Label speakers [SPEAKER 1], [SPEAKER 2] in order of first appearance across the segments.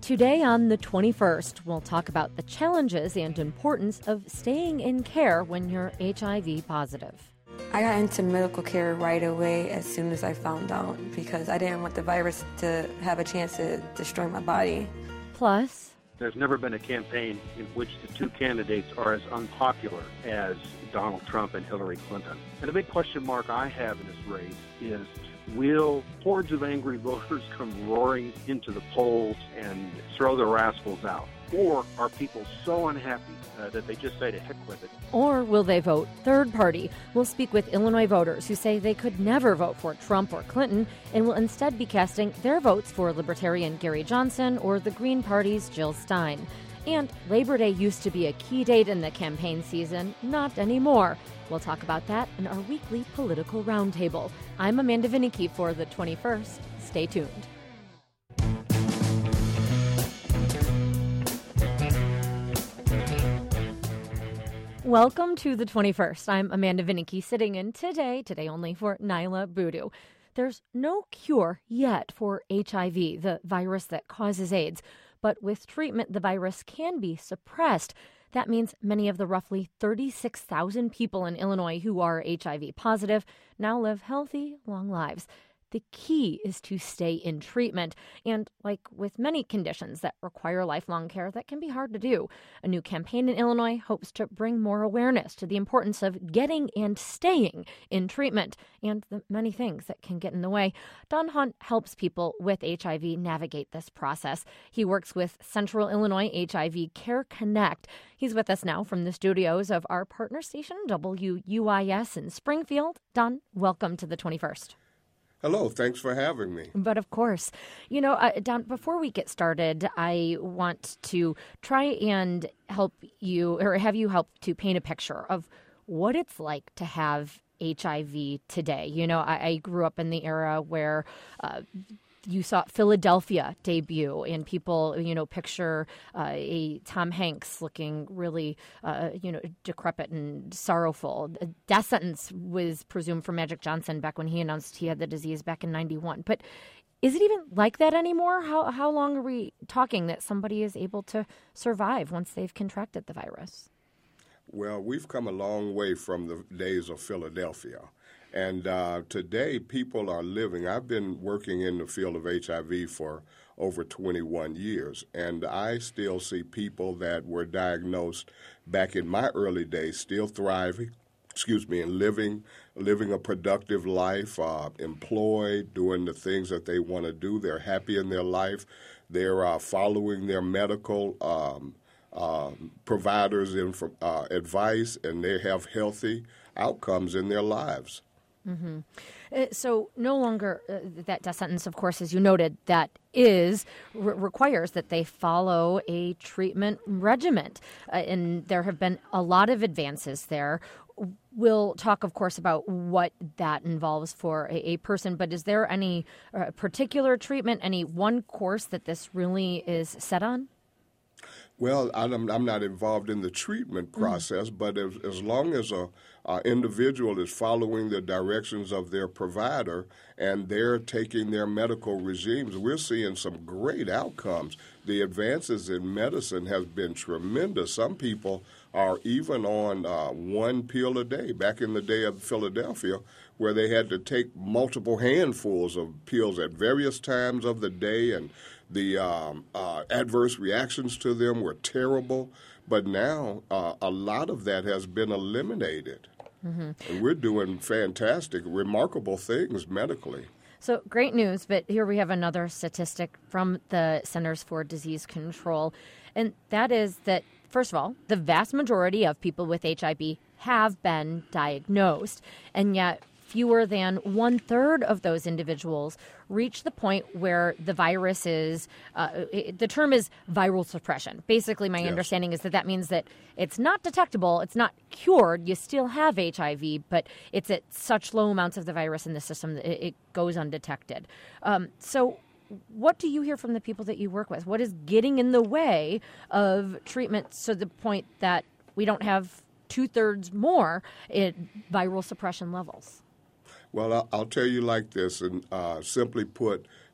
[SPEAKER 1] Today on the 21st, we'll talk about the challenges and importance of staying in care when you're HIV positive.
[SPEAKER 2] I got into medical care right away as soon as I found out because I didn't want the virus to have a chance to destroy my body.
[SPEAKER 1] Plus,
[SPEAKER 3] there's never been a campaign in which the two candidates are as unpopular as Donald Trump and Hillary Clinton. And a big question mark I have in this race is, will hordes of angry voters come roaring into the polls and throw the rascals out? Or are people so unhappy that they just say to heck with it?
[SPEAKER 1] Or will they vote third party? We'll speak with Illinois voters who say they could never vote for Trump or Clinton and will instead be casting their votes for Libertarian Gary Johnson or the Green Party's Jill Stein. And Labor Day used to be a key date in the campaign season, not anymore. We'll talk about that in our weekly political roundtable. I'm Amanda Vinicki for the 21st. Stay tuned. Welcome to the 21st. I'm Amanda Vinicki, sitting in today only for Nyla Boodoo. There's no cure yet for HIV, the virus that causes AIDS. But with treatment, the virus can be suppressed. That means many of the roughly 36,000 people in Illinois who are HIV positive now live healthy, long lives. The key is to stay in treatment. And like with many conditions that require lifelong care, that can be hard to do. A new campaign in Illinois hopes to bring more awareness to the importance of getting and staying in treatment and the many things that can get in the way. Don Hunt helps people with HIV navigate this process. He works with Central Illinois HIV Care Connect. He's with us now from the studios of our partner station, WUIS in Springfield. Don, welcome to the 21st.
[SPEAKER 4] Hello, thanks for having me.
[SPEAKER 1] But of course, Don, before we get started, I want to try and help you or have you help to paint a picture of what it's like to have HIV today. I grew up in the era where you saw Philadelphia debut, and people, picture a Tom Hanks looking really, decrepit and sorrowful. A death sentence was presumed for Magic Johnson back when he announced he had the disease back in 91. But is it even like that anymore? How long are we talking that somebody is able to survive once they've contracted the virus?
[SPEAKER 4] Well, we've come a long way from the days of Philadelphia. And today, people are living. I've been working in the field of HIV for over 21 years, and I still see people that were diagnosed back in my early days still thriving, and living a productive life, employed, doing the things that they want to do. They're happy in their life. They're following their medical providers' advice, and they have healthy outcomes in their lives.
[SPEAKER 1] Mm-hmm. So no longer that death sentence, of course, as you noted, that requires that they follow a treatment regimen. And there have been a lot of advances there. We'll talk, of course, about what that involves for a person. But is there any particular treatment, any one course that this really is set on?
[SPEAKER 4] Well, I'm not involved in the treatment process, but as long as a individual is following the directions of their provider and they're taking their medical regimes, we're seeing some great outcomes. The advances in medicine have been tremendous. Some people are even on one pill a day. Back in the day of Philadelphia, where they had to take multiple handfuls of pills at various times of the day, and the adverse reactions to them were terrible. But now a lot of that has been eliminated. Mm-hmm. And we're doing fantastic, remarkable things medically.
[SPEAKER 1] So great news, but here we have another statistic from the Centers for Disease Control, and that is that, first of all, the vast majority of people with HIV have been diagnosed, and yet fewer than 1/3 of those individuals reach the point where the virus is, the term is viral suppression. Basically, my understanding is that means that it's not detectable, it's not cured, you still have HIV, but it's at such low amounts of the virus in the system that it goes undetected. So what do you hear from the people that you work with? What is getting in the way of treatment to the point that we don't have 2/3 more in viral suppression levels?
[SPEAKER 4] Well, I'll tell you like this, and simply put,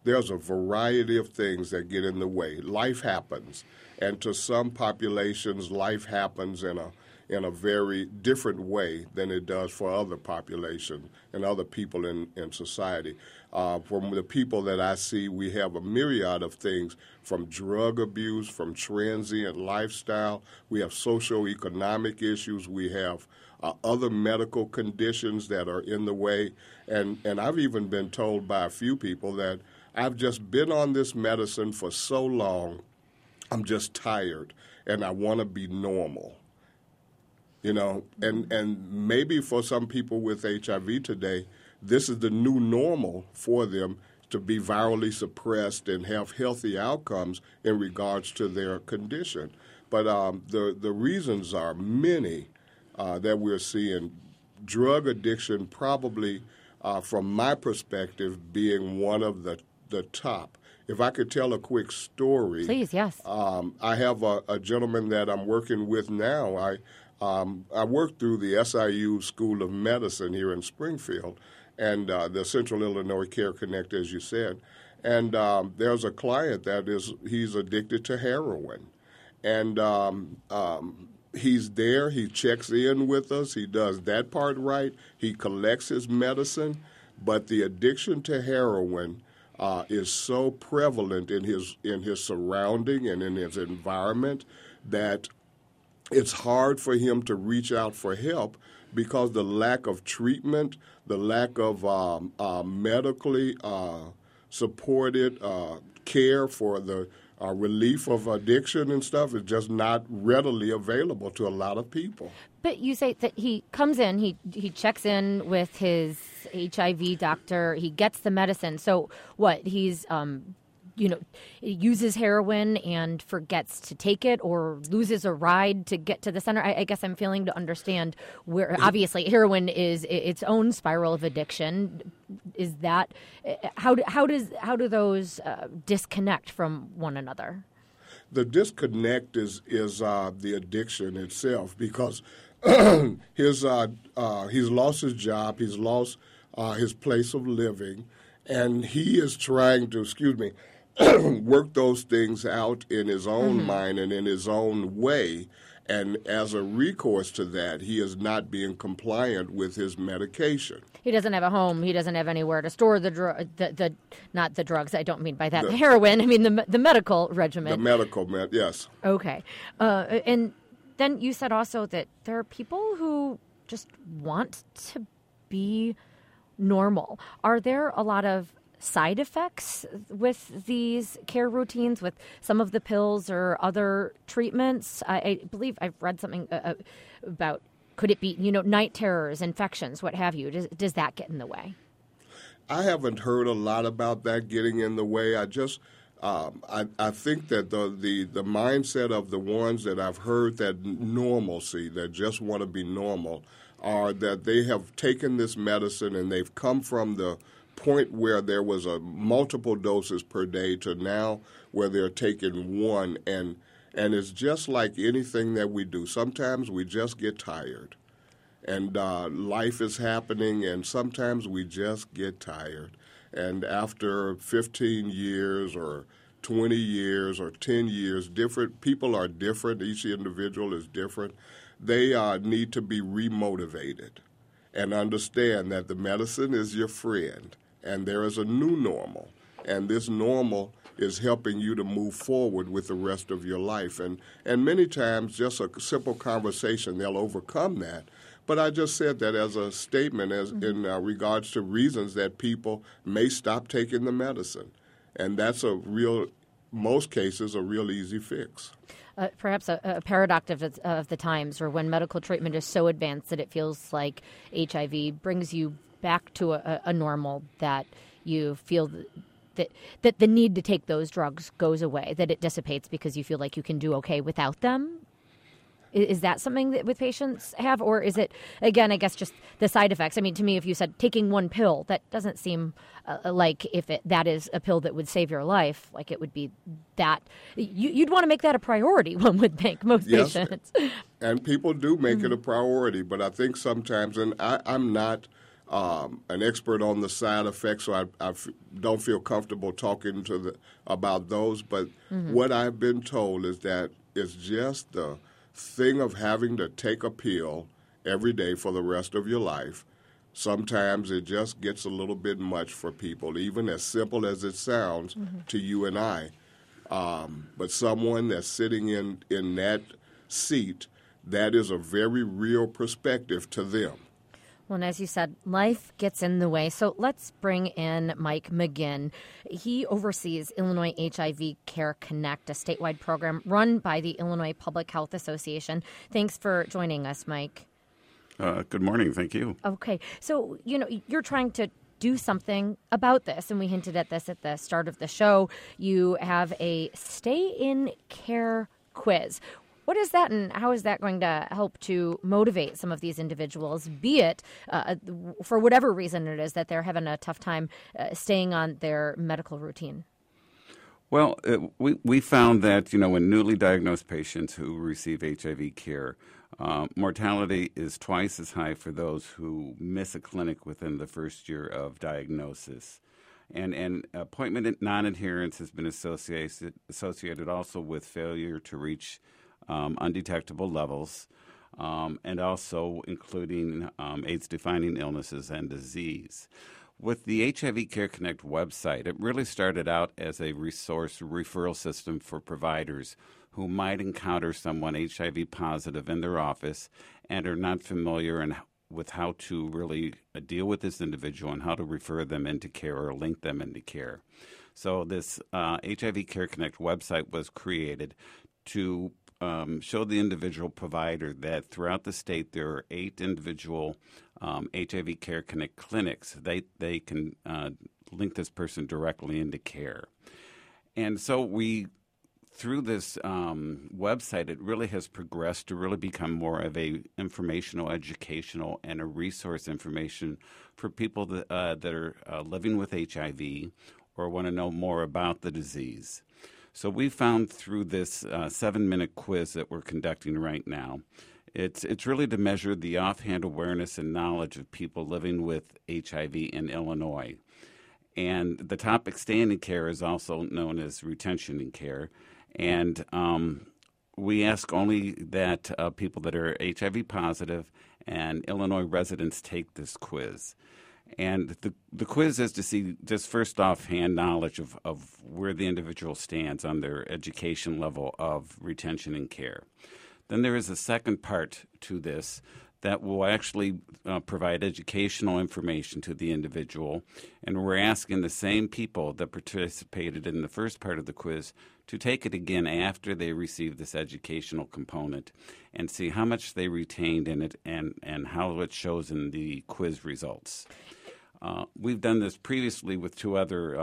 [SPEAKER 4] there's a variety of things that get in the way. Life happens, and to some populations, life happens in a very different way than it does for other populations and other people in society. From the people that I see, we have a myriad of things, from drug abuse, from transient lifestyle. We have socioeconomic issues. We have other medical conditions that are in the way. And I've even been told by a few people that I've just been on this medicine for so long, I'm just tired, and I want to be normal. You know, and maybe for some people with HIV today, this is the new normal for them, to be virally suppressed and have healthy outcomes in regards to their condition. But the reasons are many that we're seeing. Drug addiction probably, from my perspective, being one of the top. If I could tell a quick story.
[SPEAKER 1] Please, yes.
[SPEAKER 4] I have a gentleman that I'm working with now. I work through the SIU School of Medicine here in Springfield, and the Central Illinois Care Connect, as you said. And there's a client he's addicted to heroin. And he's there, he checks in with us, he does that part right, he collects his medicine, but the addiction to heroin is so prevalent in his surrounding and in his environment that it's hard for him to reach out for help, because the lack of treatment, the lack of medically supported care for the relief of addiction and stuff is just not readily available to a lot of people.
[SPEAKER 1] But you say that he comes in, he checks in with his HIV doctor, he gets the medicine. So what, he's uses heroin and forgets to take it, or loses a ride to get to the center? I guess I'm failing to understand where, obviously, heroin is its own spiral of addiction. Is that, how do those disconnect from one another?
[SPEAKER 4] The disconnect is the addiction itself, because he's lost his job, he's lost his place of living, and he is trying to, work those things out in his own mind and in his own way. And as a recourse to that, he is not being compliant with his medication.
[SPEAKER 1] He doesn't have a home. He doesn't have anywhere to store not the drugs. I don't mean by that the heroin. I mean the medical regimen.
[SPEAKER 4] The medical yes.
[SPEAKER 1] Okay. And then you said also that there are people who just want to be normal. Are there a lot of side effects with these care routines, with some of the pills or other treatments? I believe I've read something about, could it be, night terrors, infections, what have you? Does that get in the way?
[SPEAKER 4] I haven't heard a lot about that getting in the way. I just, I think that the mindset of the ones that I've heard that normalcy, that just want to be normal, are that they have taken this medicine and they've come from the point where there was a multiple doses per day to now where they're taking one, and it's just like anything that we do. Sometimes we just get tired, and life is happening, and sometimes we just get tired. And after 15 years or 20 years or 10 years, different people are different. Each individual is different. They need to be remotivated and understand that the medicine is your friend, and there is a new normal, and this normal is helping you to move forward with the rest of your life. And many times, just a simple conversation, they'll overcome that. But I just said that as a statement in regards to reasons that people may stop taking the medicine. And that's most cases, a real easy fix.
[SPEAKER 1] Perhaps a paradox of the times, or when medical treatment is so advanced that it feels like HIV brings you back to a normal, that you feel that the need to take those drugs goes away, that it dissipates because you feel like you can do okay without them. Is that something that with patients have, or is it, again, I guess just the side effects? I mean, to me, if you said taking one pill, that doesn't seem like that is a pill that would save your life, like it would be that. You'd want to make that a priority, one would think, most patients.
[SPEAKER 4] And people do make it a priority, but I think sometimes, and I'm not an expert on the side effects, so I don't feel comfortable talking about those. But what I've been told is that it's just the thing of having to take a pill every day for the rest of your life. Sometimes it just gets a little bit much for people, even as simple as it sounds to you and I. But someone that's sitting in that seat, that is a very real perspective to them.
[SPEAKER 1] Well, and as you said, life gets in the way. So let's bring in Mike McGinn. He oversees Illinois HIV Care Connect, a statewide program run by the Illinois Public Health Association. Thanks for joining us, Mike.
[SPEAKER 5] Good morning. Thank you.
[SPEAKER 1] Okay. So, you're trying to do something about this, and we hinted at this at the start of the show. You have a Stay in Care quiz. What is that, and how is that going to help to motivate some of these individuals, be it for whatever reason it is that they're having a tough time staying on their medical routine?
[SPEAKER 5] Well, we found that, in newly diagnosed patients who receive HIV care, mortality is twice as high for those who miss a clinic within the first year of diagnosis. And appointment non-adherence has been associated also with failure to reach undetectable levels, and also including AIDS-defining illnesses and disease. With the HIV Care Connect website, it really started out as a resource referral system for providers who might encounter someone HIV positive in their office and are not familiar with how to really deal with this individual and how to refer them into care or link them into care. So this HIV Care Connect website was created to show the individual provider that throughout the state there are 8 individual HIV Care Connect clinics. They can link this person directly into care. And so through this website, it really has progressed to really become more of a informational, educational, and a resource information for people that are living with HIV or want to know more about the disease. So we found through this 7-minute quiz that we're conducting right now, it's really to measure the offhand awareness and knowledge of people living with HIV in Illinois. And the topic staying in care is also known as retention in care. And we ask only that people that are HIV positive and Illinois residents take this quiz. And the quiz is to see just first offhand knowledge of where the individual stands on their education level of retention and care. Then there is a second part to this that will actually provide educational information to the individual. And we're asking the same people that participated in the first part of the quiz to take it again after they receive this educational component and see how much they retained in it and how it shows in the quiz results. We've done this previously with 2 other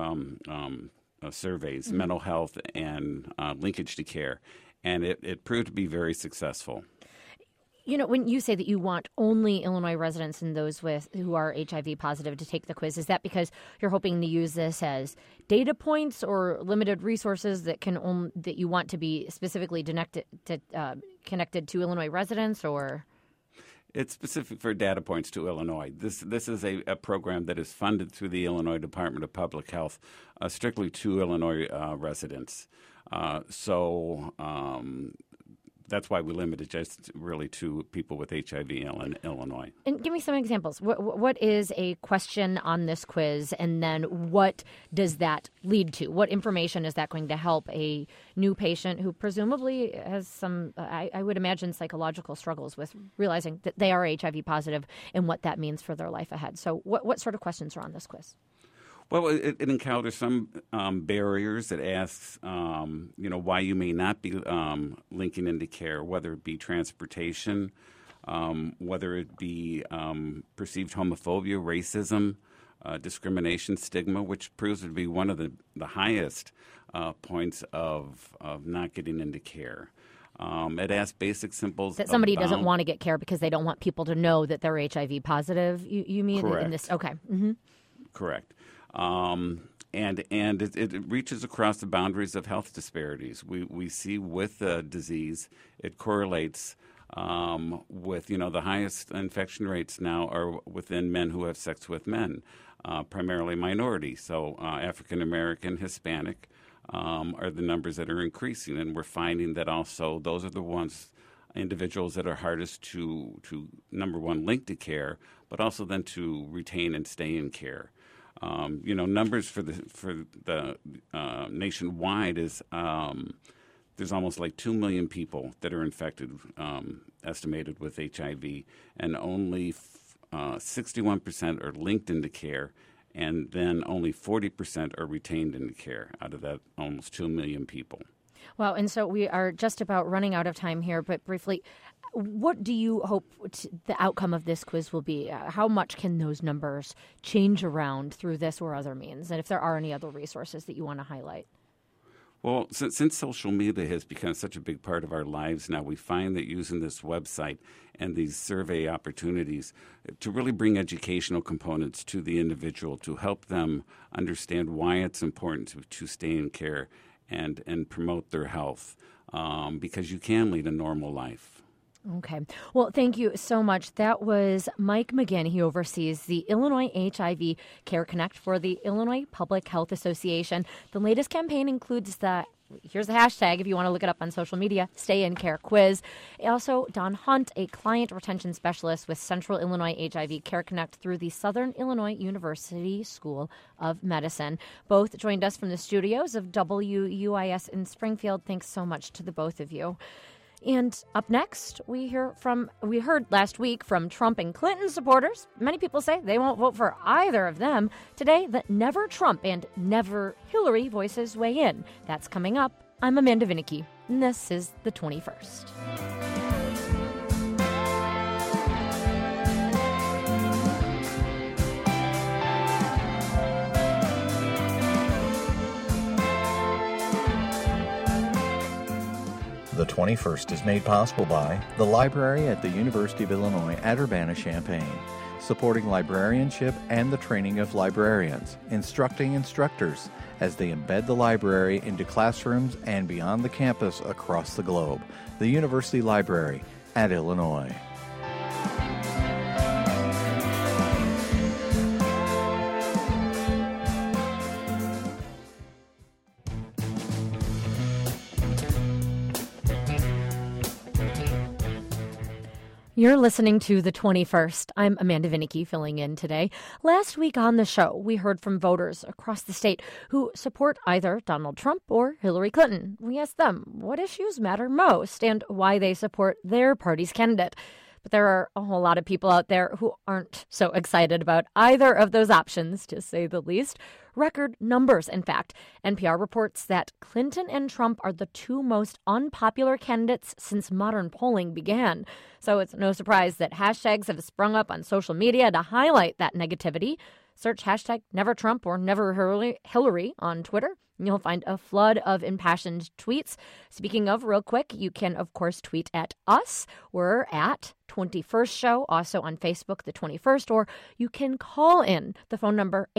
[SPEAKER 5] surveys, mental health and linkage to care, and it proved to be very successful.
[SPEAKER 1] When you say that you want only Illinois residents and those who are HIV positive to take the quiz, is that because you're hoping to use this as data points or limited resources that you want to be specifically connected to Illinois residents, or?
[SPEAKER 5] It's specific for data points to Illinois. This is a program that is funded through the Illinois Department of Public Health, strictly to Illinois residents. So that's why we limit it just really to people with HIV in Illinois. And
[SPEAKER 1] give me some examples. What is a question on this quiz, and then what does that lead to? What information is that going to help a new patient who presumably has some, I would imagine, psychological struggles with realizing that they are HIV positive and what that means for their life ahead? So what sort of questions are on this quiz?
[SPEAKER 5] Well, it encounters some barriers. It asks, why you may not be linking into care, whether it be transportation, whether it be perceived homophobia, racism, discrimination, stigma, which proves to be one of the highest points of not getting into care. It asks basic, simple. That
[SPEAKER 1] somebody doesn't want to get care because they don't want people to know that they're HIV positive. You mean?
[SPEAKER 5] Correct.
[SPEAKER 1] In this? Okay. Mm-hmm.
[SPEAKER 5] Correct. And it reaches across the boundaries of health disparities. We see with the disease, it correlates with, the highest infection rates now are within men who have sex with men, primarily minority. So African American, Hispanic are the numbers that are increasing. And we're finding that also those are the individuals that are hardest to number one, link to care, but also then to retain and stay in care. Numbers for the nationwide is there's almost like 2 million people that are infected, estimated with HIV, and only 61% are linked into care, and then only 40% are retained into care out of that almost 2 million people.
[SPEAKER 1] Wow, and so we are just about running out of time here, but briefly, what do you hope the outcome of this quiz will be? How much can those numbers change around through this or other means? And if there are any other resources that you want to highlight?
[SPEAKER 5] Well, since social media has become such a big part of our lives now, we find that using this website and these survey opportunities to really bring educational components to the individual to help them understand why it's important to stay in care and promote their health, because you can lead a normal life.
[SPEAKER 1] Okay. Well, thank you so much. That was Mike McGinn. He oversees the Illinois HIV Care Connect for the Illinois Public Health Association. The latest campaign includes here's the hashtag if you want to look it up on social media, Stay in Care Quiz. Also, Don Hunt, a client retention specialist with Central Illinois HIV Care Connect through the Southern Illinois University School of Medicine. Both joined us from the studios of WUIS in Springfield. Thanks so much to the both of you. And up next, we heard last week from Trump and Clinton supporters. Many people say they won't vote for either of them. Today, the Never Trump and Never Hillary voices weigh in. That's coming up. I'm Amanda Vinicky, and this is The 21st.
[SPEAKER 6] The 21st is made possible by the Library at the University of Illinois at Urbana-Champaign, supporting librarianship and the training of librarians, instructing instructors as they embed the library into classrooms and beyond the campus across the globe. The University Library at Illinois.
[SPEAKER 1] You're listening to The 21st. I'm Amanda Vinicky filling in today. Last week on the show, we heard from voters across the state who support either Donald Trump or Hillary Clinton. We asked them what issues matter most and why they support their party's candidate. But there are a whole lot of people out there who aren't so excited about either of those options, to say the least. Record numbers, in fact. NPR reports that Clinton and Trump are the two most unpopular candidates since modern polling began. So it's no surprise that hashtags have sprung up on social media to highlight that negativity. Search hashtag Never Trump or Never Hillary on Twitter. You'll find a flood of impassioned tweets. Speaking of, real quick, you can, of course, tweet at us. We're at 21st Show, also on Facebook, The 21st, or you can call in the phone number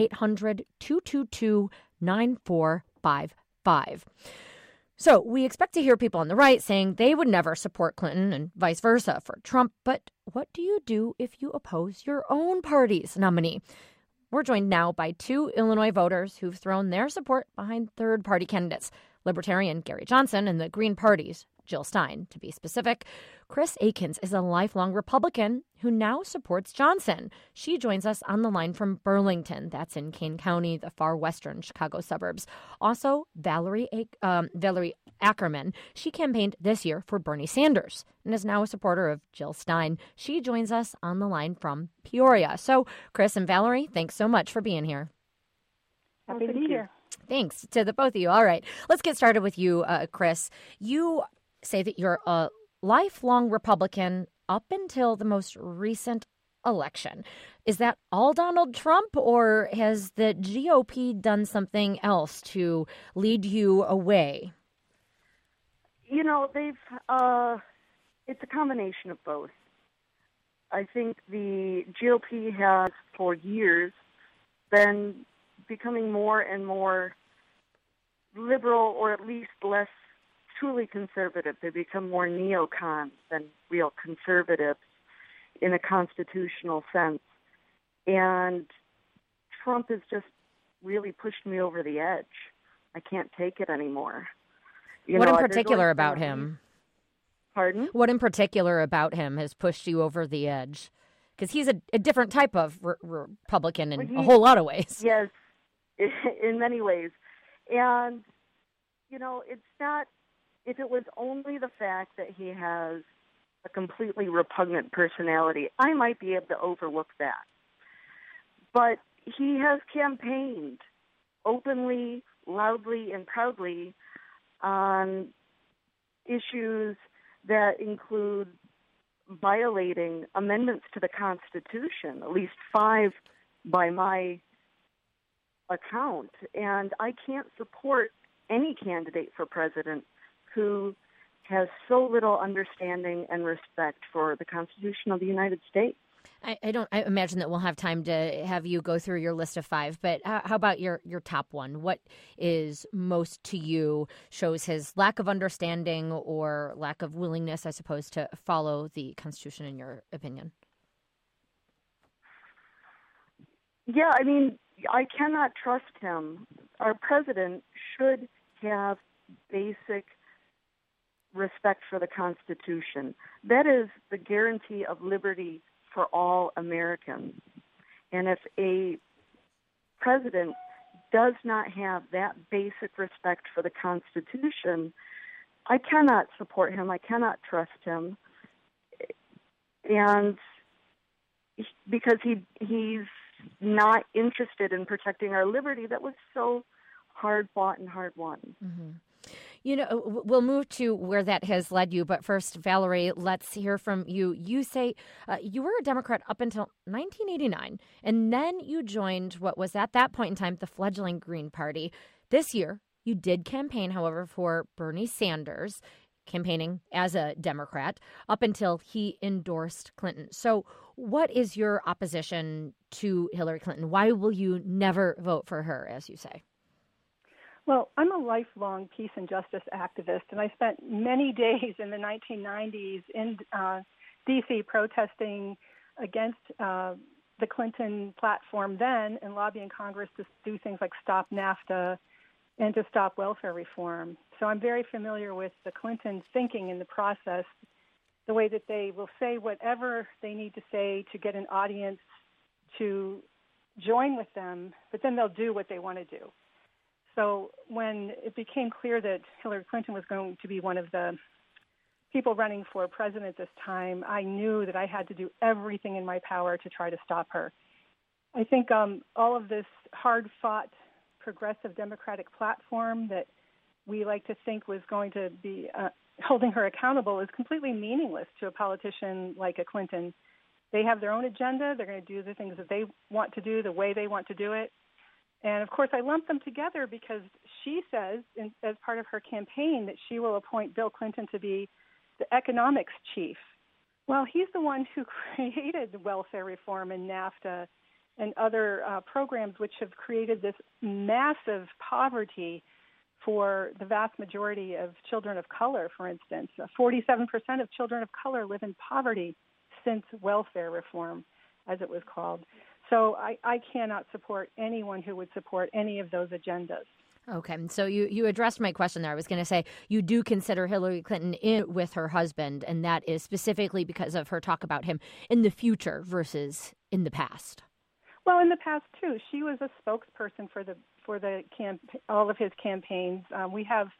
[SPEAKER 1] 800-222-9455. So we expect to hear people on the right saying they would never support Clinton and vice versa for Trump. But what do you do if you oppose your own party's nominee? We're joined now by two Illinois voters who've thrown their support behind third-party candidates, Libertarian Gary Johnson and the Green Party's Jill Stein. To be specific, Chris Akins is a lifelong Republican who now supports Johnson. She joins us on the line from Burlington. That's in Kane County, the far western Chicago suburbs. Also, Valerie Ackerman. She campaigned this year for Bernie Sanders and is now a supporter of Jill Stein. She joins us on the line from Peoria. So, Chris and Valerie, thanks so much for being here.
[SPEAKER 7] Happy to be here.
[SPEAKER 1] Thanks to the both of you. All right, let's get started with you, Chris. You say that you're a lifelong Republican up until the most recent election. Is that all Donald Trump, or has the GOP done something else to lead you away?
[SPEAKER 7] You know, it's a combination of both. I think the GOP has, for years, been becoming more and more liberal, or at least less truly conservative. They become more neocons than real conservatives in a constitutional sense. And Trump has just really pushed me over the edge. I can't take it anymore.
[SPEAKER 1] What in particular about him?
[SPEAKER 7] Pardon?
[SPEAKER 1] What in particular about him has pushed you over the edge? Because he's a different type of Republican in a whole lot of ways.
[SPEAKER 7] Yes, in many ways. And, it's not, if it was only the fact that he has a completely repugnant personality, I might be able to overlook that. But he has campaigned openly, loudly, and proudly on issues that include violating amendments to the Constitution, at least 5 by my account. And I can't support any candidate for president who has so little understanding and respect for the Constitution of the United States.
[SPEAKER 1] I imagine that we'll have time to have you go through your list of 5, but how about your top one? What is most to you shows his lack of understanding or lack of willingness, I suppose, to follow the Constitution in your opinion?
[SPEAKER 7] Yeah, I cannot trust him. Our president should have basic respect for the Constitution. That is the guarantee of liberty for all Americans. And if a president does not have that basic respect for the Constitution, I cannot support him. I cannot trust him. And because he's not interested in protecting our liberty that was so hard fought and hard won.
[SPEAKER 1] Mm-hmm. We'll move to where that has led you. But first, Valerie, let's hear from you. You say you were a Democrat up until 1989, and then you joined what was at that point in time the fledgling Green Party. This year, you did campaign, however, for Bernie Sanders, campaigning as a Democrat up until he endorsed Clinton. So what is your opposition to Hillary Clinton? Why will you never vote for her, as you say?
[SPEAKER 8] Well, I'm a lifelong peace and justice activist, and I spent many days in the 1990s in D.C. protesting against the Clinton platform then and lobbying Congress to do things like stop NAFTA and to stop welfare reform. So I'm very familiar with the Clinton thinking in the process, the way that they will say whatever they need to say to get an audience to join with them, but then they'll do what they want to do. So when it became clear that Hillary Clinton was going to be one of the people running for president this time, I knew that I had to do everything in my power to try to stop her. I think all of this hard-fought progressive Democratic platform that we like to think was going to be holding her accountable is completely meaningless to a politician like a Clinton. They have their own agenda. They're going to do the things that they want to do the way they want to do it. And, of course, I lump them together because she says, as part of her campaign, that she will appoint Bill Clinton to be the economics chief. Well, he's the one who created welfare reform and NAFTA and other programs which have created this massive poverty for the vast majority of children of color, for instance. 47% of children of color live in poverty since welfare reform, as it was called. So I cannot support anyone who would support any of those agendas.
[SPEAKER 1] Okay, so you addressed my question there. I was going to say you do consider Hillary Clinton in with her husband, and that is specifically because of her talk about him in the future versus in the past.
[SPEAKER 8] Well, in the past too, she was a spokesperson for all of his campaigns. We have,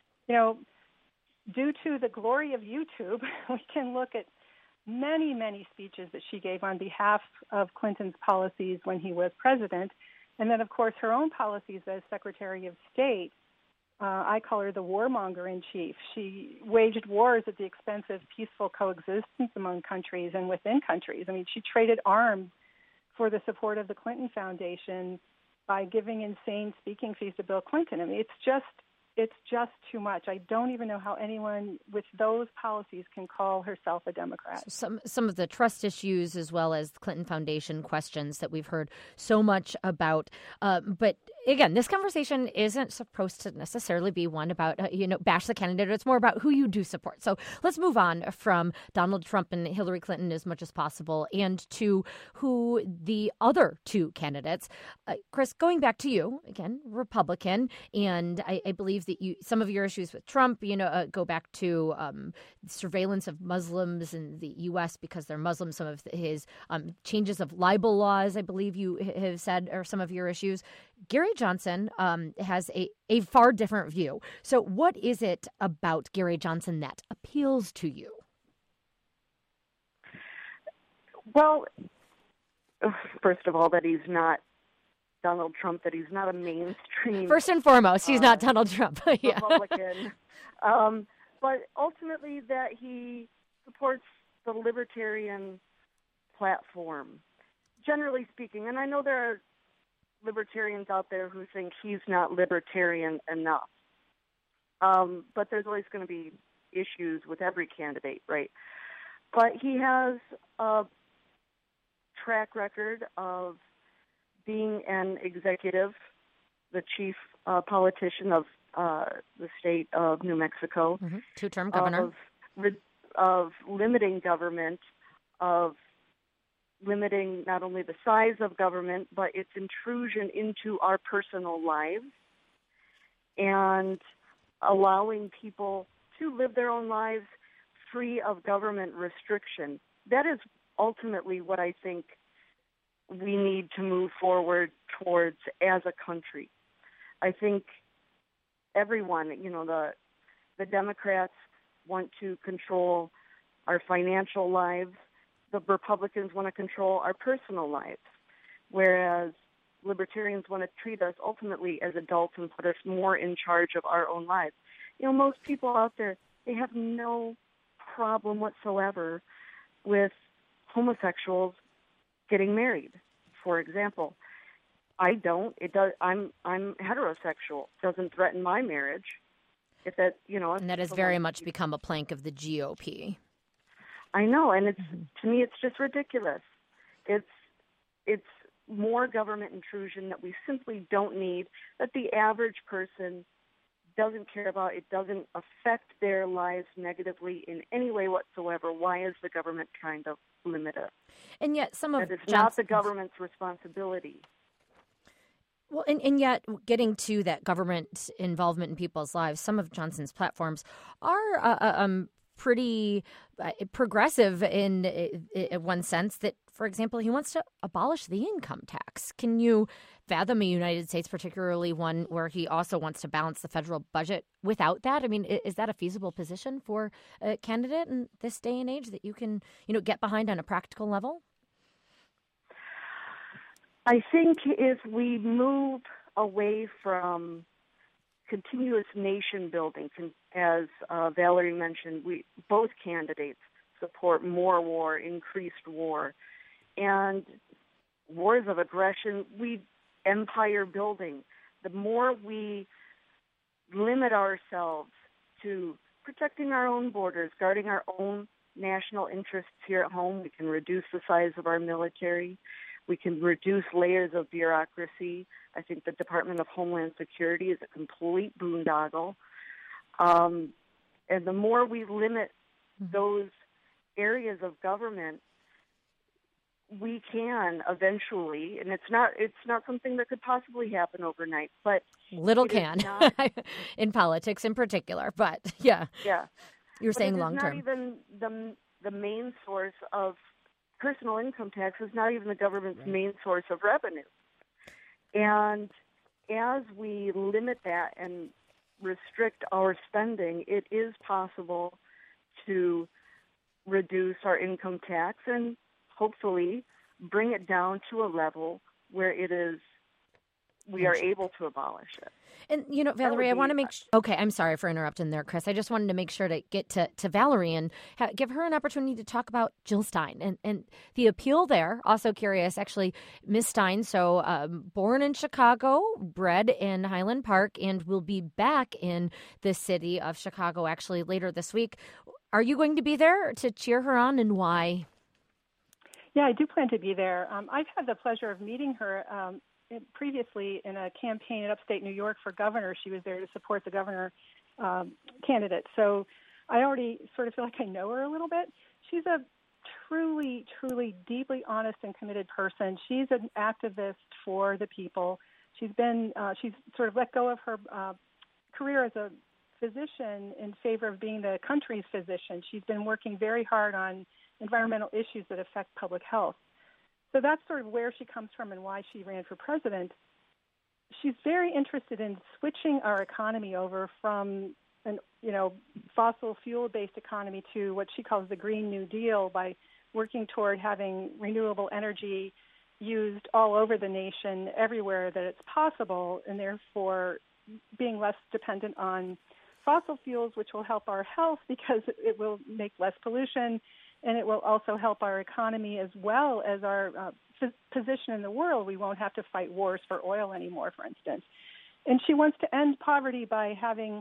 [SPEAKER 8] due to the glory of YouTube, we can look at many, many speeches that she gave on behalf of Clinton's policies when he was president. And then, of course, her own policies as Secretary of State. I call her the warmonger-in-chief. She waged wars at the expense of peaceful coexistence among countries and within countries. I mean, she traded arms for the support of the Clinton Foundation by giving insane speaking fees to Bill Clinton. I mean, it's just too much. I don't even know how anyone with those policies can call herself a Democrat.
[SPEAKER 1] So some of the trust issues as well as the Clinton Foundation questions that we've heard so much about. But again, this conversation isn't supposed to necessarily be one about, bash the candidate. It's more about who you do support. So let's move on from Donald Trump and Hillary Clinton as much as possible and to who the other two candidates. Chris, going back to you, again, Republican, and I believe that some of your issues with Trump, go back to surveillance of Muslims in the U.S. because they're Muslims, some of his changes of libel laws, I believe you have said, are some of your issues. Gary Johnson has a far different view. So what is it about Gary Johnson that appeals to you?
[SPEAKER 7] Well, first of all, that he's not Donald Trump, that he's not a mainstream.
[SPEAKER 1] First and foremost, he's not Donald Trump. Yeah.
[SPEAKER 7] Republican. But ultimately that he supports the libertarian platform, generally speaking. And I know there are libertarians out there who think he's not libertarian enough. But there's always going to be issues with every candidate, right? But he has a track record of being an executive, the chief politician of the state of New Mexico.
[SPEAKER 1] Mm-hmm. Two-term governor.
[SPEAKER 7] Of limiting government, of limiting not only the size of government, but its intrusion into our personal lives and allowing people to live their own lives free of government restriction. That is ultimately what I think we need to move forward towards as a country. I think everyone, the Democrats want to control our financial lives. The Republicans want to control our personal lives, whereas libertarians want to treat us ultimately as adults and put us more in charge of our own lives. Most people out there, they have no problem whatsoever with homosexuals getting married, for example. I don't. It does. I'm heterosexual. It doesn't threaten my marriage. If that,
[SPEAKER 1] and that has very much become a plank of the GOP.
[SPEAKER 7] I know, and it's to me, it's just ridiculous. It's more government intrusion that we simply don't need, that the average person doesn't care about. It doesn't affect their lives negatively in any way whatsoever. Why is the government trying to limit it?
[SPEAKER 1] And yet some of
[SPEAKER 7] it's not the government's responsibility.
[SPEAKER 1] Well, and yet getting to that government involvement in people's lives, some of Johnson's platforms are pretty progressive in one sense that, for example, he wants to abolish the income tax. Can you fathom a United States, particularly one where he also wants to balance the federal budget without that? I mean, is that a feasible position for a candidate in this day and age that you can, get behind on a practical level?
[SPEAKER 7] I think if we move away from continuous nation building, as Valerie mentioned, both candidates support more war, increased war, and wars of aggression, empire building. The more we limit ourselves to protecting our own borders, guarding our own national interests here at home, we can reduce the size of our military. We can reduce layers of bureaucracy. I think the Department of Homeland Security is a complete boondoggle. And the more we limit those areas of government, we can eventually, and it's not something that could possibly happen overnight, but
[SPEAKER 1] little can in politics in particular. But yeah, you're saying long term.
[SPEAKER 7] Not even the main source of personal income tax is not even the government's main source of revenue. And as we limit that and restrict our spending, it is possible to reduce our income tax and hopefully bring it down to a level where we are able to abolish it.
[SPEAKER 1] And, Valerie, I want to make okay, I'm sorry for interrupting there, Chris. I just wanted to make sure to get to Valerie and give her an opportunity to talk about Jill Stein and the appeal there. Also curious, actually, Ms. Stein, so born in Chicago, bred in Highland Park, and will be back in the city of Chicago actually later this week. Are you going to be there to cheer her on, and why?
[SPEAKER 8] Yeah, I do plan to be there. I've had the pleasure of meeting her previously in a campaign in upstate New York for governor. She was there to support the governor candidate. So I already sort of feel like I know her a little bit. She's a truly, truly deeply honest and committed person. She's an activist for the people. She's sort of let go of her career as a physician in favor of being the country's physician. She's been working very hard on environmental issues that affect public health. So that's sort of where she comes from and why she ran for president. She's very interested in switching our economy over from an fossil fuel-based economy to what she calls the Green New Deal by working toward having renewable energy used all over the nation, everywhere that it's possible, and therefore being less dependent on fossil fuels, which will help our health because it will make less pollution, and it will also help our economy as well as our position in the world. We won't have to fight wars for oil anymore, for instance. And she wants to end poverty by having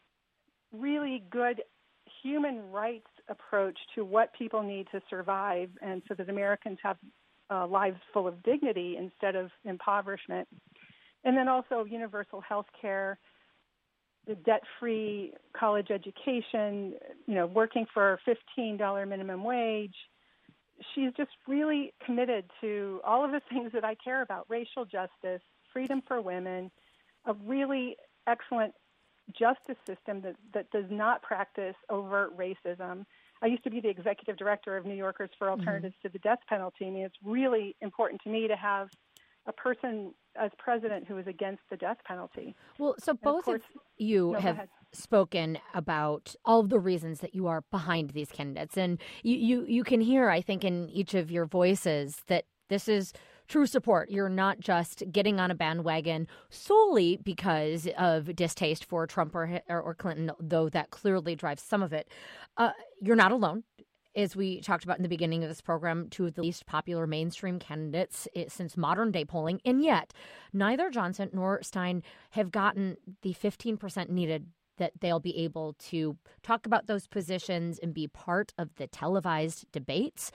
[SPEAKER 8] really good human rights approach to what people need to survive, and so that Americans have lives full of dignity instead of impoverishment. And then also universal health care, the debt-free college education, working for a $15 minimum wage. She's just really committed to all of the things that I care about: racial justice, freedom for women, a really excellent justice system that does not practice overt racism. I used to be the executive director of New Yorkers for Alternatives to the Death Penalty. I mean, it's really important to me to have a person as president who is against the death penalty.
[SPEAKER 1] Well, so both of you have spoken about all of the reasons that you are behind these candidates. And you can hear, I think, in each of your voices that this is true support. You're not just getting on a bandwagon solely because of distaste for Trump or Clinton, though that clearly drives some of it. You're not alone. As we talked about in the beginning of this program, two of the least popular mainstream candidates since modern-day polling, and yet neither Johnson nor Stein have gotten the 15% needed that they'll be able to talk about those positions and be part of the televised debates.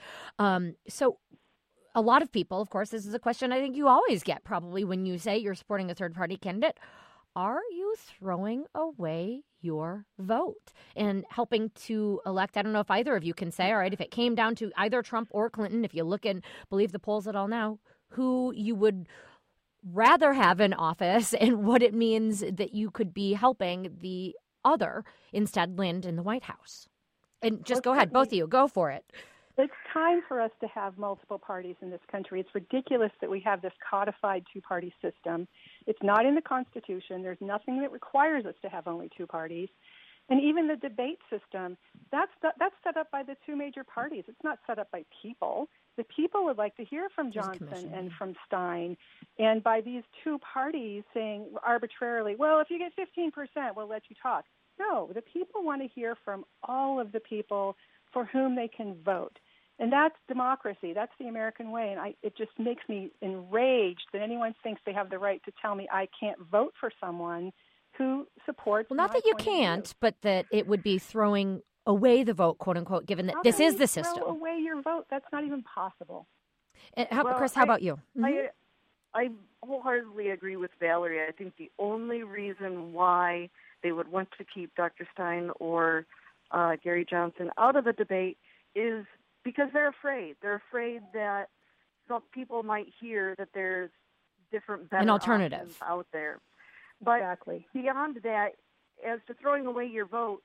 [SPEAKER 1] So a lot of people, of course, this is a question I think you always get probably when you say you're supporting a third-party candidate. Are you throwing away your vote and helping to elect? I don't know if either of you can say, all right, if it came down to either Trump or Clinton, if you look and believe the polls at all now, who you would rather have in office and what it means that you could be helping the other instead land in the White House. And just go ahead, both of you, go for it.
[SPEAKER 8] It's time for us to have multiple parties in this country. It's ridiculous that we have this codified two-party system. It's not in the Constitution. There's nothing that requires us to have only two parties. And even the debate system, that's set up by the two major parties. It's not set up by people. The people would like to hear from Johnson and from Stein. And by these two parties saying arbitrarily, well, if you get 15%, we'll let you talk. No, the people want to hear from all of the people for whom they can vote. And that's democracy. That's the American way. And it just makes me enraged that anyone thinks they have the right to tell me I can't vote for someone who supports.
[SPEAKER 1] Well, not that you can't, but that it would be throwing away the vote, quote unquote, given that this is the system.
[SPEAKER 8] Throw away your vote. That's not even possible.
[SPEAKER 1] Chris, how about you?
[SPEAKER 7] Mm-hmm. I wholeheartedly agree with Valerie. I think the only reason why they would want to keep Dr. Stein or Gary Johnson out of the debate is because they're afraid. They're afraid that some people might hear that there's different, better options out there. But beyond that, as to throwing away your vote,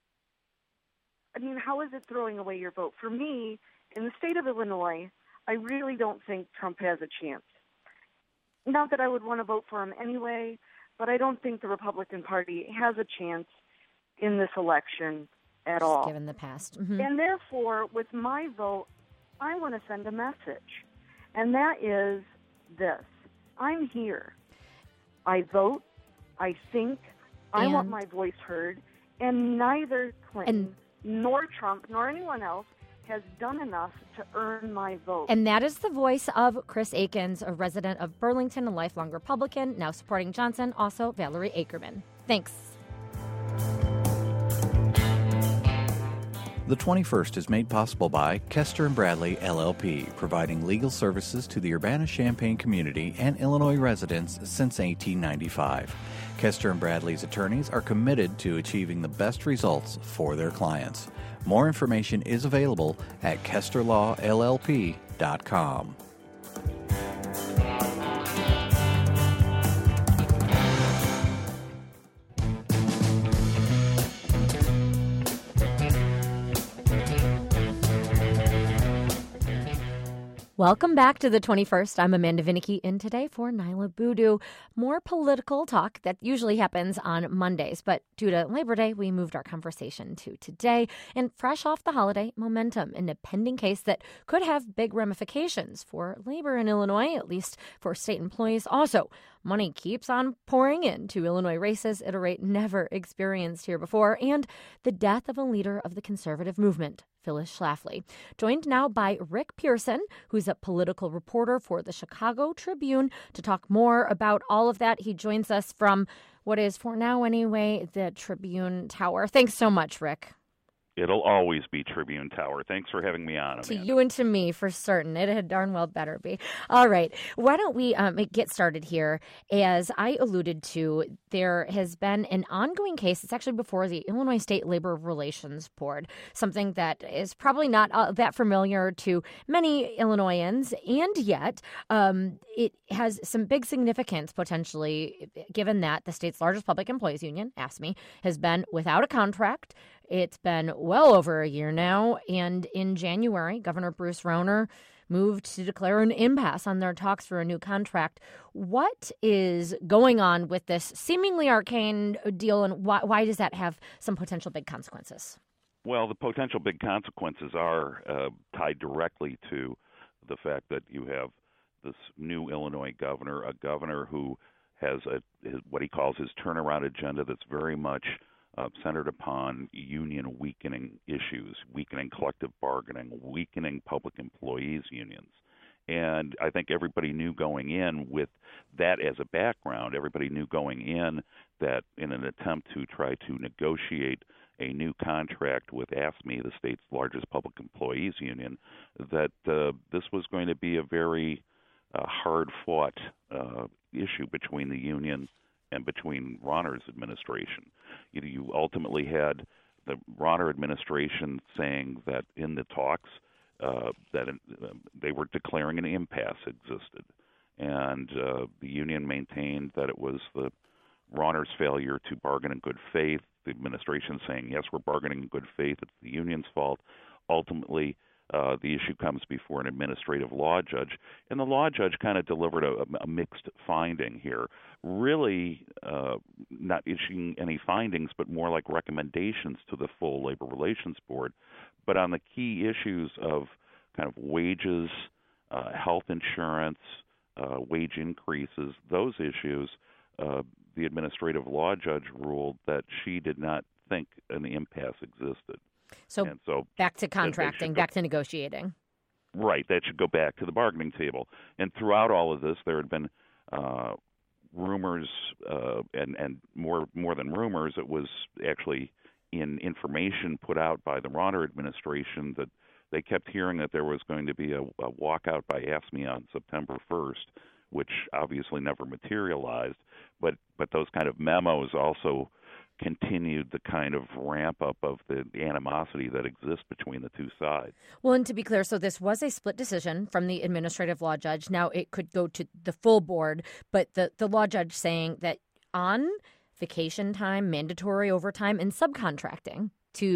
[SPEAKER 7] I mean, how is it throwing away your vote? For me, in the state of Illinois, I really don't think Trump has a chance. Not that I would want to vote for him anyway, but I don't think the Republican Party has a chance in this election at all.
[SPEAKER 1] Given the past. Mm-hmm.
[SPEAKER 7] And therefore, with my vote, I want to send a message. And that is this. I'm here. I vote. I think. I want my voice heard. And neither Clinton nor Trump nor anyone else has done enough to earn my vote.
[SPEAKER 1] And that is the voice of Chris Akins, a resident of Burlington, a lifelong Republican, now supporting Johnson, also Valerie Ackerman. Thanks.
[SPEAKER 6] The 21st is made possible by Kester and Bradley LLP, providing legal services to the Urbana-Champaign community and Illinois residents since 1895. Kester and Bradley's attorneys are committed to achieving the best results for their clients. More information is available at kesterlawllp.com.
[SPEAKER 1] Welcome back to the 21st. I'm Amanda Vinicky, and today for Nyla Boodoo, more political talk that usually happens on Mondays, but due to Labor Day, we moved our conversation to today, and fresh off the holiday momentum in a pending case that could have big ramifications for labor in Illinois, at least for state employees. Also, money keeps on pouring into Illinois races at a rate never experienced here before, and the death of a leader of the conservative movement, Phyllis Schlafly. Joined now by Rick Pearson, who's a political reporter for the Chicago Tribune, to talk more about all of that. He joins us from what is, for now anyway, the Tribune Tower. Thanks so much, Rick.
[SPEAKER 9] It'll always be Tribune Tower. Thanks for having me on, Amanda.
[SPEAKER 1] To you and to me, for certain. It had darn well better be. All right. Why don't we get started here? As I alluded to, there has been an ongoing case. It's actually before the Illinois State Labor Relations Board, something that is probably not that familiar to many Illinoisans, and yet it has some big significance potentially, given that the state's largest public employees union, AFSCME, has been without a contract. It's been well over a year now, and in January, Governor Bruce Rauner moved to declare an impasse on their talks for a new contract. What is going on with this seemingly arcane deal, and why does that have some potential big consequences?
[SPEAKER 9] Well, the potential big consequences are tied directly to the fact that you have this new Illinois governor, a governor who has what he calls his turnaround agenda that's very much centered upon union weakening issues, weakening collective bargaining, weakening public employees unions. And I think everybody knew going in, with that as a background, everybody knew going in that in an attempt to try to negotiate a new contract with AFSCME, the state's largest public employees union, that this was going to be a very hard-fought issue between the union and between Rauner's administration. You ultimately had the Rauner administration saying that in the talks that they were declaring an impasse existed, and the union maintained that it was the Rauner's failure to bargain in good faith. The administration saying, yes, we're bargaining in good faith, it's the union's fault. Ultimately, the issue comes before an administrative law judge, and the law judge kind of delivered a mixed finding here, really not issuing any findings, but more like recommendations to the full Labor Relations Board. But on the key issues of kind of wages, health insurance, wage increases, those issues, the administrative law judge ruled that she did not think an impasse existed.
[SPEAKER 1] So back to contracting, back to negotiating.
[SPEAKER 9] Right. That should go back to the bargaining table. And throughout all of this, there had been rumors, and more than rumors, it was actually in information put out by the Rauner administration that they kept hearing that there was going to be a walkout by AFSCME on September 1st, which obviously never materialized. But those kind of memos also continued the kind of ramp up of the animosity that exists between the two sides.
[SPEAKER 1] Well, and to be clear, so this was a split decision from the administrative law judge. Now it could go to the full board, but the law judge saying that on vacation time, mandatory overtime, and subcontracting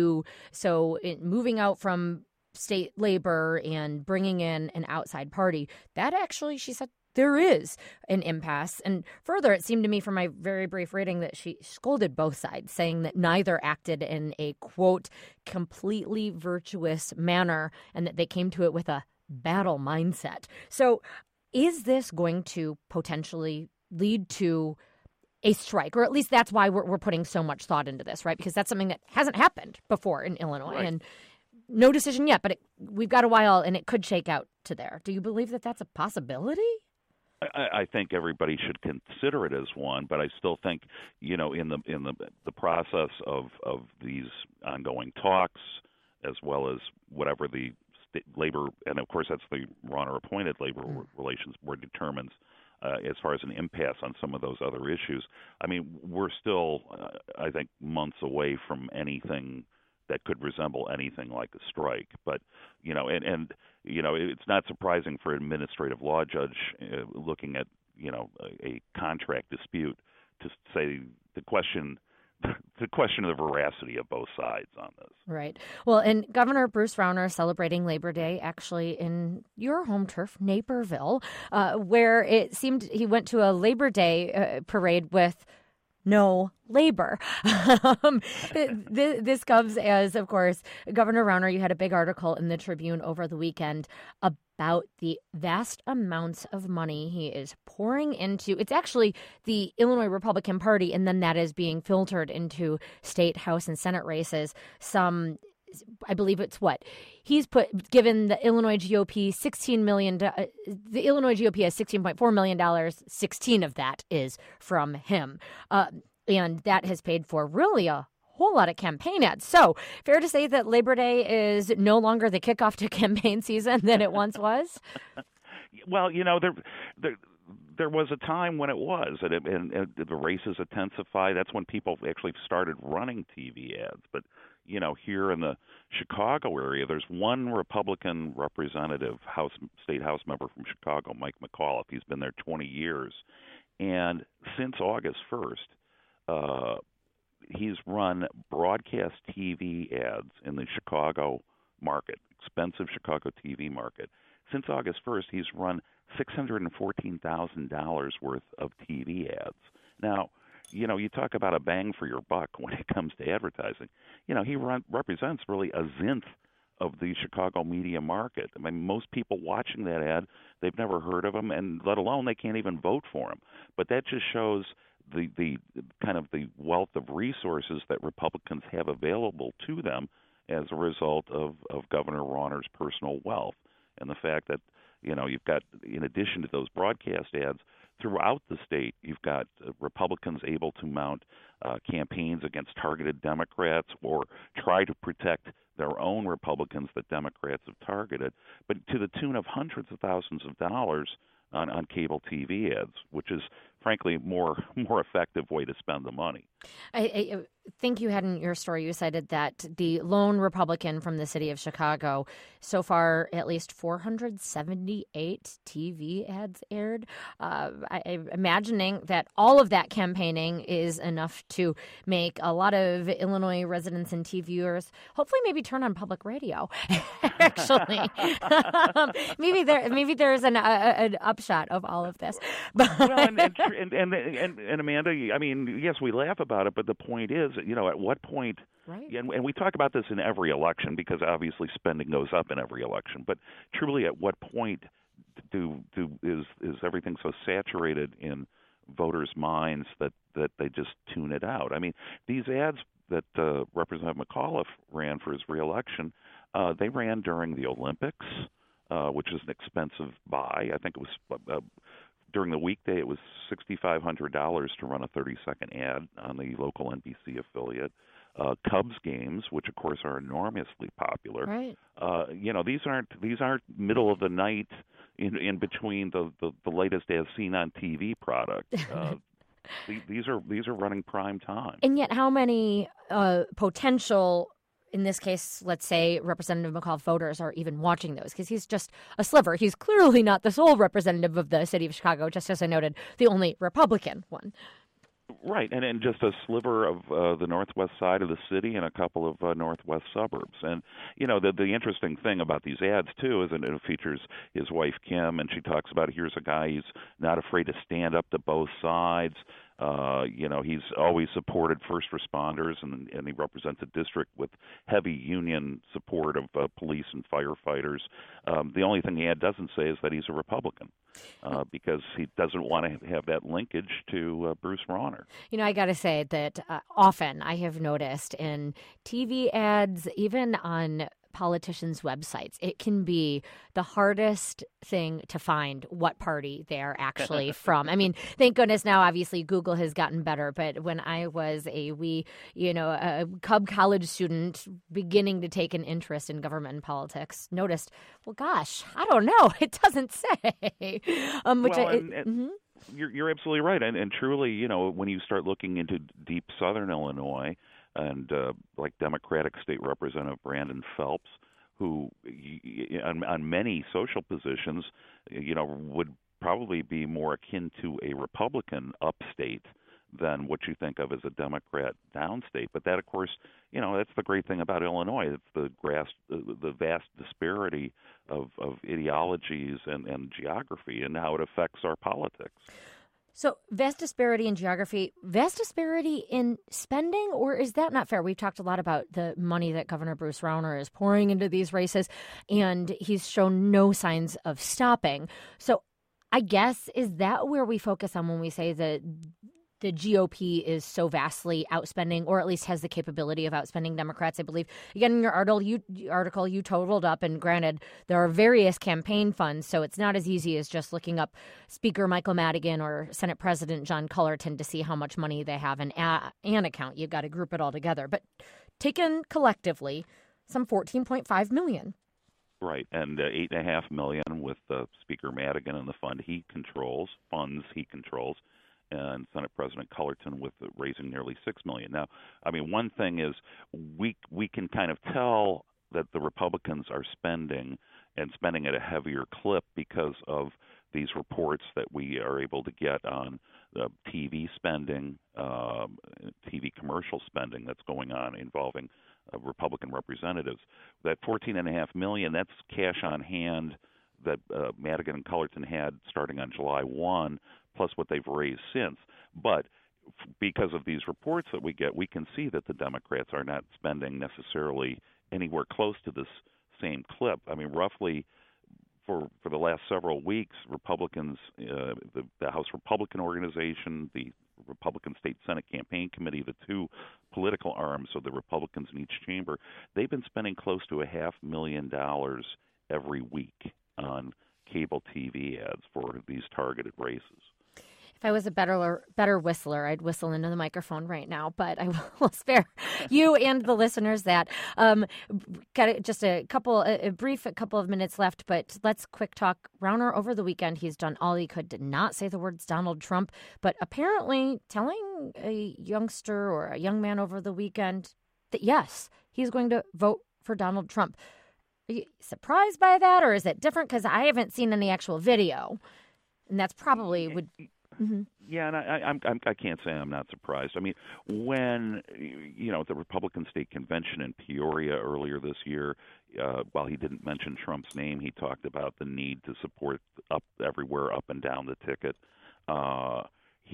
[SPEAKER 1] moving out from state labor and bringing in an outside party, that actually, she said, there is an impasse. And further, it seemed to me from my very brief reading that she scolded both sides, saying that neither acted in a, quote, completely virtuous manner, and that they came to it with a battle mindset. So is this going to potentially lead to a strike? Or at least that's why we're putting so much thought into this, right? Because that's something that hasn't happened before in Illinois. Right. And no decision yet, but we've got a while, and it could shake out to there. Do you believe that that's a possibility?
[SPEAKER 9] I think everybody should consider it as one, but I still think, in the process of these ongoing talks, as well as whatever the labor, and of course that's the Rauner-appointed Labor Relations Board determines as far as an impasse on some of those other issues. I mean, we're still, I think, months away from anything that could resemble anything like a strike. But, and it's not surprising for an administrative law judge looking at, a contract dispute to say the question of the veracity of both sides on this.
[SPEAKER 1] Right. Well, and Governor Bruce Rauner celebrating Labor Day actually in your home turf, Naperville, where it seemed he went to a Labor Day parade with no labor. This comes as, of course, Governor Rauner, you had a big article in the Tribune over the weekend about the vast amounts of money he is pouring into. It's actually the Illinois Republican Party, and then that is being filtered into state, House, and Senate races. I believe it's he's given the Illinois GOP $16 million. The Illinois GOP has $16.4 million. 16 of that is from him. And that has paid for really a whole lot of campaign ads. So fair to say that Labor Day is no longer the kickoff to campaign season than it once was?
[SPEAKER 9] Well, there was a time when it was, and the races intensified. That's when people actually started running TV ads. But here in the Chicago area, there's one Republican representative, state House member from Chicago, Mike McAuliffe. He's been there 20 years. And since August 1st, he's run broadcast TV ads in the Chicago market, expensive Chicago TV market. Since August 1st, he's run $614,000 worth of TV ads. Now, you talk about a bang for your buck when it comes to advertising. He represents really a zenith of the Chicago media market. I mean, most people watching that ad, they've never heard of him, and let alone they can't even vote for him. But that just shows the kind of the wealth of resources that Republicans have available to them as a result of Governor Rauner's personal wealth, and the fact that you've got, in addition to those broadcast ads, throughout the state, you've got Republicans able to mount campaigns against targeted Democrats or try to protect their own Republicans that Democrats have targeted, but to the tune of hundreds of thousands of dollars on cable TV ads, which is, frankly, more effective way to spend the money.
[SPEAKER 1] I think you had in your story, you cited that the lone Republican from the city of Chicago, so far at least 478 TV ads aired. I'm imagining that all of that campaigning is enough to make a lot of Illinois residents and TV viewers hopefully maybe turn on public radio. Actually, maybe there's an upshot of all of this.
[SPEAKER 9] Well, and Amanda, I mean, yes, we laugh about it, but the point is, at what point?
[SPEAKER 1] Right.
[SPEAKER 9] And we talk about this in every election because obviously spending goes up in every election. But truly, at what point is everything so saturated in voters' minds that they just tune it out? I mean, these ads that Representative McAuliffe ran for his reelection, they ran during the Olympics, which is an expensive buy. I think it was during the weekday, it was $6,500 to run a 30-second ad on the local NBC affiliate. Cubs games, which of course are enormously popular.
[SPEAKER 1] Right.
[SPEAKER 9] These aren't middle of the night in between the latest as seen on TV product. These are running prime time.
[SPEAKER 1] And yet, how many potential, in this case, let's say Representative McAuliffe voters are even watching those? Because he's just a sliver. He's clearly not the sole representative of the city of Chicago, just as I noted, the only Republican one.
[SPEAKER 9] Right, and just a sliver of the northwest side of the city and a couple of northwest suburbs. And, the interesting thing about these ads, too, is that it features his wife, Kim, and she talks about here's a guy who's not afraid to stand up to both sides. He's always supported first responders, and he represents a district with heavy union support of police and firefighters. The only thing the ad doesn't say is that he's a Republican because he doesn't want to have that linkage to Bruce Rauner.
[SPEAKER 1] I got to say that often I have noticed in TV ads, even on politicians' websites, it can be the hardest thing to find what party they're actually from. I mean, thank goodness now, obviously, Google has gotten better. But when I was a Cub College student beginning to take an interest in government and politics, noticed, well, gosh, I don't know. It doesn't say.
[SPEAKER 9] You're absolutely right. And truly, when you start looking into deep southern Illinois, and like Democratic State Representative Brandon Phelps, who on many social positions, would probably be more akin to a Republican upstate than what you think of as a Democrat downstate. But that, of course, that's the great thing about Illinois. It's the vast disparity of ideologies and geography and how it affects our politics.
[SPEAKER 1] So vast disparity in geography, vast disparity in spending, or is that not fair? We've talked a lot about the money that Governor Bruce Rauner is pouring into these races, and he's shown no signs of stopping. So I guess, is that where we focus on when we say that the GOP is so vastly outspending, or at least has the capability of outspending Democrats? I believe, again, in your article, you totaled up, and granted, there are various campaign funds, so it's not as easy as just looking up Speaker Michael Madigan or Senate President John Cullerton to see how much money they have in an account. You've got to group it all together. But taken collectively, some $14.5 million.
[SPEAKER 9] Right, and $8.5 million with Speaker Madigan and the funds he controls, and Senate President Cullerton with raising nearly $6 million. Now, I mean, one thing is we can kind of tell that the Republicans are spending at a heavier clip because of these reports that we are able to get on TV spending, TV commercial spending that's going on involving Republican representatives. That $14.5 million, that's cash on hand that Madigan and Cullerton had starting on July 1, plus what they've raised since. But because of these reports that we get, we can see that the Democrats are not spending necessarily anywhere close to this same clip. I mean, roughly for the last several weeks, Republicans, the House Republican Organization, the Republican State Senate Campaign Committee, the two political arms of the Republicans in each chamber, they've been spending close to $500,000 every week on cable TV ads for these targeted races.
[SPEAKER 1] If I was a better whistler, I'd whistle into the microphone right now, but I will spare you and the listeners that. Got just a couple of minutes left, but let's quick talk. Rauner, over the weekend, he's done all he could to not say the words Donald Trump, but apparently telling a youngster or a young man over the weekend that, yes, he's going to vote for Donald Trump. Are you surprised by that, or is it different? Because I haven't seen any actual video, and that's probably would... Mm-hmm.
[SPEAKER 9] Yeah, and I can't say I'm not surprised. I mean, when the Republican State Convention in Peoria earlier this year, while he didn't mention Trump's name, he talked about the need to support everywhere up and down the ticket. While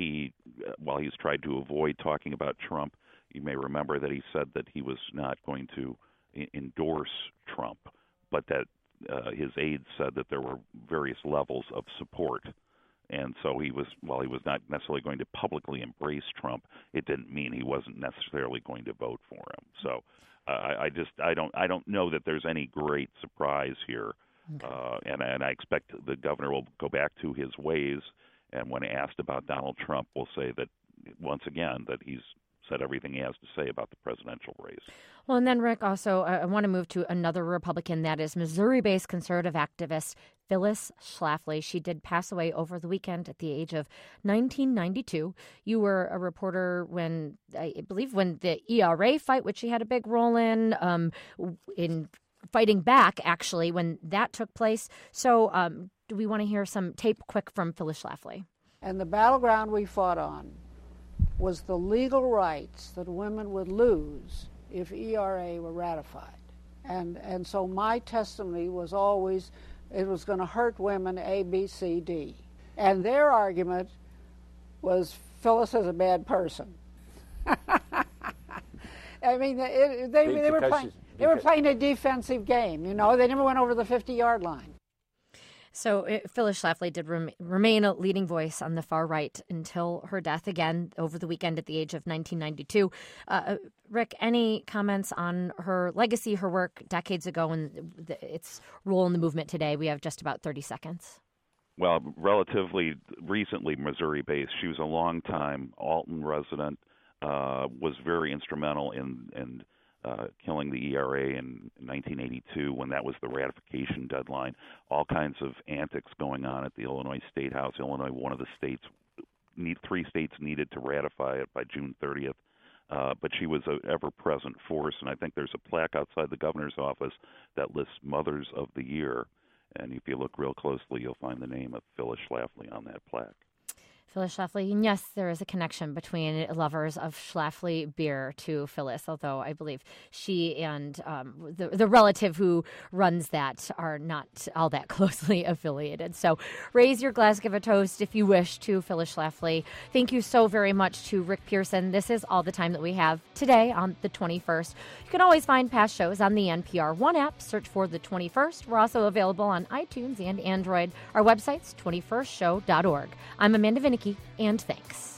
[SPEAKER 9] he's tried to avoid talking about Trump, you may remember that he said that he was not going to endorse Trump, but that his aides said that there were various levels of support. And so while he was not necessarily going to publicly embrace Trump, it didn't mean he wasn't necessarily going to vote for him. So I don't know that there's any great surprise here. Okay. And I expect the governor will go back to his ways, and when asked about Donald Trump, will say that once again that he's said everything he has to say about the presidential race.
[SPEAKER 1] Well, and then, Rick, also, I want to move to another Republican, that is Missouri-based conservative activist Phyllis Schlafly. She did pass away over the weekend at the age of 1992. You were a reporter when the ERA fight, which she had a big role in fighting back, actually, when that took place. So do we want to hear some tape quick from Phyllis Schlafly?
[SPEAKER 10] And the battleground we fought on was the legal rights that women would lose if ERA were ratified. And so my testimony was always it was going to hurt women A, B, C, D. And their argument was Phyllis is a bad person. I mean, they were playing a defensive game, They never went over the 50-yard line.
[SPEAKER 1] So Phyllis Schlafly did remain a leading voice on the far right until her death again over the weekend at the age of 1992. Rick, any comments on her legacy, her work decades ago, and its role in the movement today? We have just about 30 seconds.
[SPEAKER 9] Well, relatively recently Missouri-based. She was a long-time Alton resident, was very instrumental in killing the ERA in 1982 when that was the ratification deadline. All kinds of antics going on at the Illinois State House. Illinois, one of the states, three states needed to ratify it by June 30th. But she was an ever-present force, and I think there's a plaque outside the governor's office that lists Mothers of the Year. And if you look real closely, you'll find the name of Phyllis Schlafly on that plaque.
[SPEAKER 1] Phyllis Schlafly, and yes, there is a connection between lovers of Schlafly beer to Phyllis, although I believe she and the relative who runs that are not all that closely affiliated. So raise your glass, give a toast if you wish to Phyllis Schlafly. Thank you so very much to Rick Pearson. This is all the time that we have today on the 21st. You can always find past shows on the NPR One app. Search for the 21st. We're also available on iTunes and Android. Our website's 21stshow.org. I'm Amanda Vinicky, and thanks.